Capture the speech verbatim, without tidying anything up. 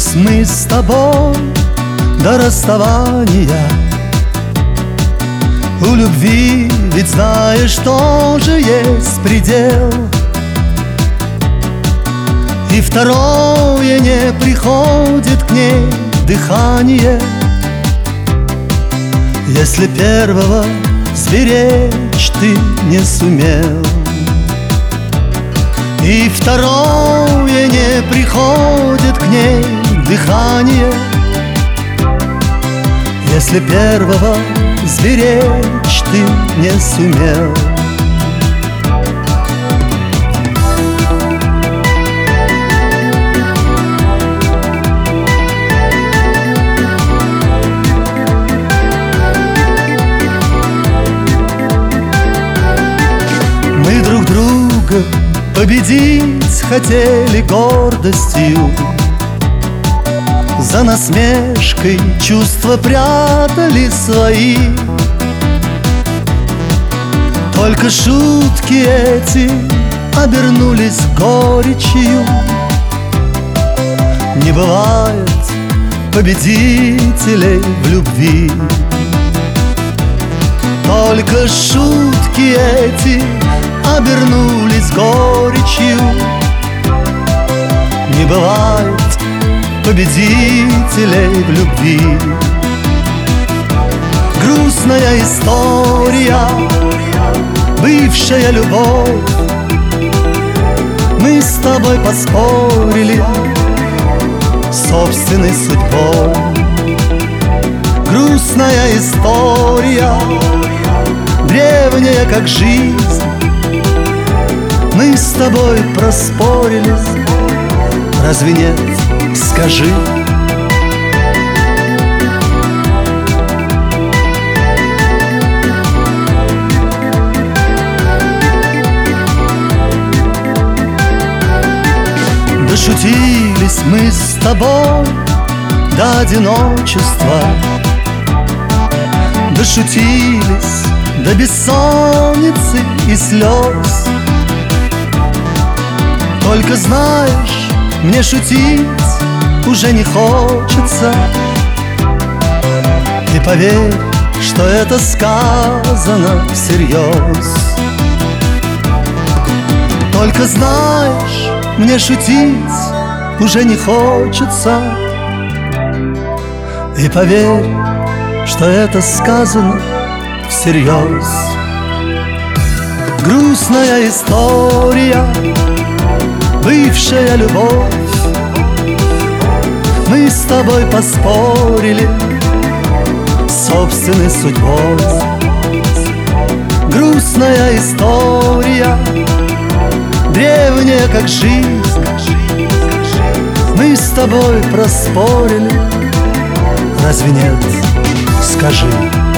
Дождались мы с тобой до расставания. У любви, ведь знаешь, тоже есть предел. И второе не приходит к ней дыхание, если первого сберечь ты не сумел. И второе не приходит к ней дыхание, если первого сберечь ты не сумел. Мы друг друга победить хотели гордостью, за насмешкой чувства прятали свои. Только шутки эти обернулись горечью. Не бывает победителей в любви. Только шутки эти обернулись горечью. Не бывает победителей в любви. Грустная история, бывшая любовь. Мы с тобой поспорили собственной судьбой. Грустная история, древняя как жизнь. Мы с тобой проспорились, разве нет? Скажи. Дошутились мы с тобой до одиночества. Дошутились до бессонницы и слез. Только знаешь, мне шутить уже не хочется. И поверь, что это сказано всерьез. Только знаешь, мне шутить уже не хочется. И поверь, что это сказано всерьез. Грустная история, бывшая любовь. Мы с тобой поспорили собственной судьбой. Грустная история, древняя как жизнь. Мы с тобой проспорили, разве нет? Скажи.